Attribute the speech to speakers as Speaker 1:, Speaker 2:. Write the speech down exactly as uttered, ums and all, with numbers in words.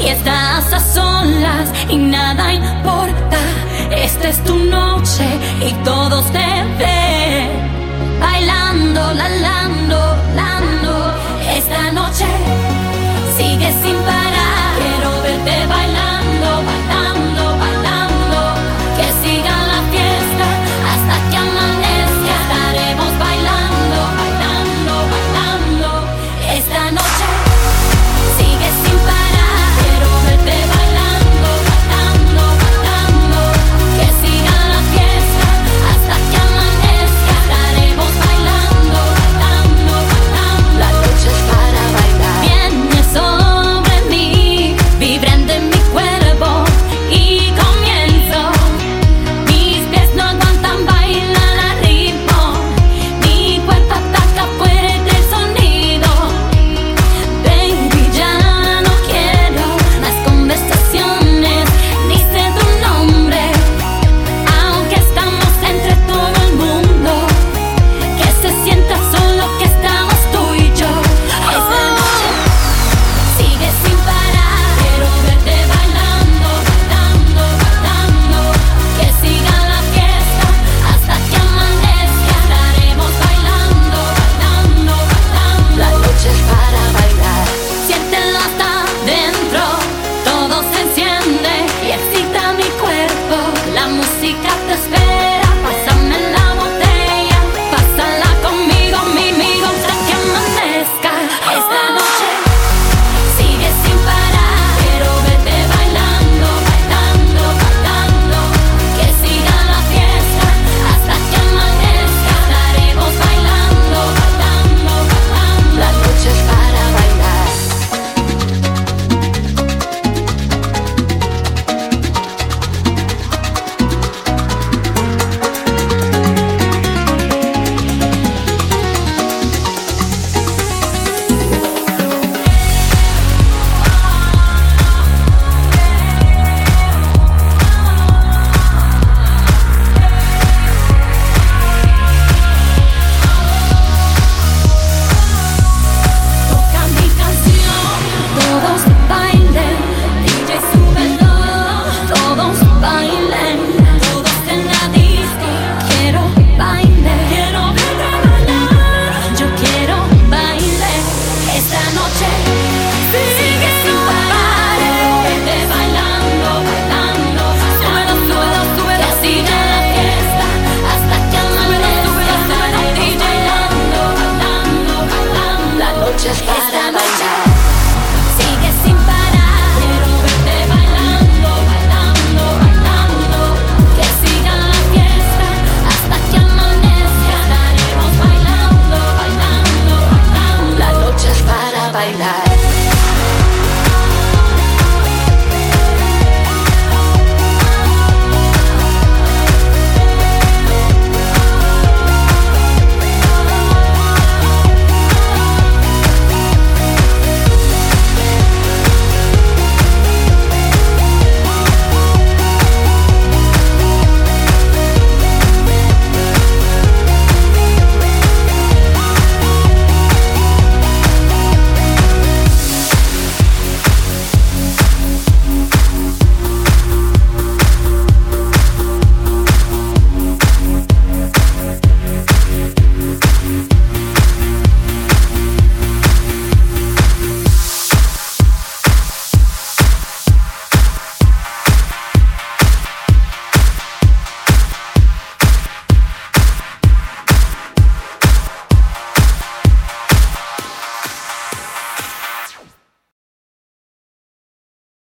Speaker 1: que estás a solas y nada importa. Esta es tu noche y todos te ven bailando, lalando, lando. Esta noche sigue sin parar. Quiero verte bailando, bailando, bailando. Que siga la fiesta hasta que amanezca. Estaremos bailando, bailando, bailando. Esta noche sigue sin parar. Quiero verte bailando, bailando, bailando. Que siga la fiesta hasta que amanezca. Estaremos bailando, bailando, bailando.
Speaker 2: La noche es para bailar.
Speaker 1: Viene sobre mí, vibrando en mi cuerpo y comienzo. Mis pies no aguantan, bailan al ritmo. Mi cuerpo ataca fuerte el sonido. Baby, ya no quiero más conversaciones, ni sé tu nombre. Aunque estamos entre todo el mundo, que se sienta solo que estamos tú y yo. Esta noche sigue sin parar. Quiero verte bailando, bailando, bailando. Que siga la fiesta hasta que amanezca. Estaremos bailando, bailando, bailando.
Speaker 2: La noche es para bailar.
Speaker 1: Siéntelo hasta dentro, todo se enciende y excita mi cuerpo. La música te espera, pásame la botella, pásala conmigo, mi amigo, hasta que amanezca. Esta noche sigue sin parar. Quiero verte bailando, bailando, bailando. Que siga la fiesta hasta que amanezca. Estaremos bailando, bailando, bailando.
Speaker 2: La noche es para bailar.
Speaker 1: Toca mi canción, todos bailen, D J súbelo, todos bailen, todos en la disco. Quiero baile, quiero verte bailar, yo quiero baile. Esta noche sigue sin parar. Quiero verte bailando, bailando, súbelo, súbelo, súbelo. Que siga la fiesta hasta que amanezca. Estaremos bailando, bailando, bailando.
Speaker 2: La noche es para
Speaker 1: Esta noche
Speaker 2: bailar.
Speaker 1: sigue sin parar. Quiero verte bailando, bailando, bailando. Que siga la fiesta hasta que amanezca. Estaremos bailando, bailando, bailando.
Speaker 2: La noche es para bailar.